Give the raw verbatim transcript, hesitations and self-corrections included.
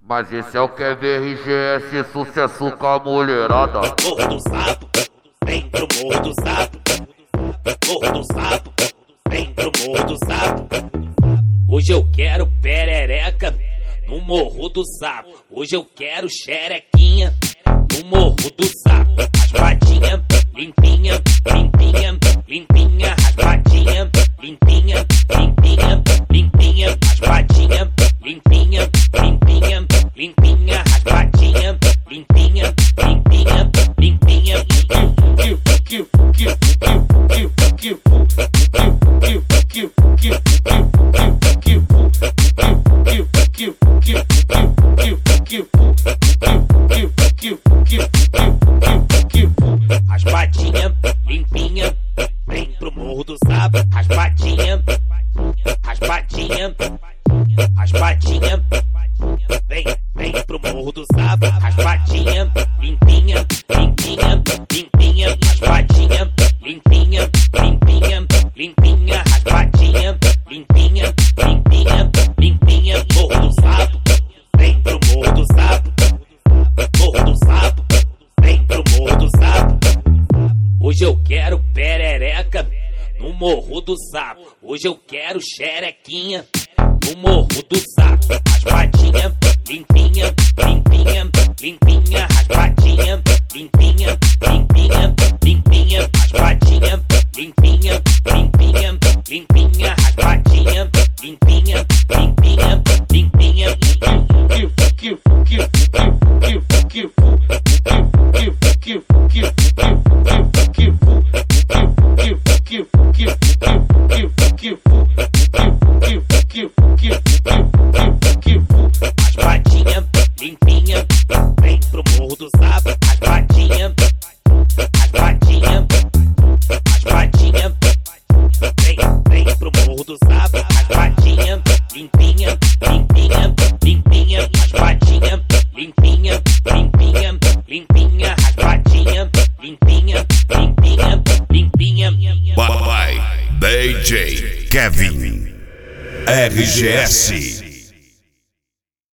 Mas esse é o Kevin R G S, sucesso com a mulherada. Morro do Sapo, vem pro Morro do Sapo. Morro do Sapo, vem pro Morro do Sapo. Hoje eu quero perereca no Morro do Sapo. Hoje eu quero xerequinha no Morro do Sapo. Raspadinha, limpinha, limpinha, limpinha. Raspadinha, limpinha, limpinha, limpinha. Raspadinha, limpinha, limpinha, limpinha. Raspadinha, limpinha, limpinha, limpinha. Raspadinha, limpinha, vem pro Morro do Sapo. Raspadinha, raspadinha, raspadinha, vem, vem pro Morro do Sapo. Raspadinha, limpinha, limpinha, limpinha. Raspadinha, limpinha, limpinha, limpinha. Raspadinha, limpinha, limpinha, limpinha. Morro do Sapo, vem pro Morro do Sapo. Morro do Sapo, vem pro Morro do Sapo. Hoje eu quero perereca no Morro do Sapo. Hoje eu quero xerequinha no Morro do Sapo. Raspadinha, limpinha, limpinha, limpinha. Raspadinha, limpinha, limpinha, limpinha. Raspadinha, limpinha, limpinha, limpinha. Raspadinha, limpinha, limpinha, limpinha. Raspadinha, limpinha, vem pro Morro do Sapo. Raspadinha, raspadinha, raspadinha, vem, vem pro Morro do Sapo. Raspadinha, limpinha, limpinha, limpinha. Raspadinha, limpinha, limpinha, limpinha. Raspadinha, limpinha, limpinha, limpinha. Bye bye, D J Kevin R G S.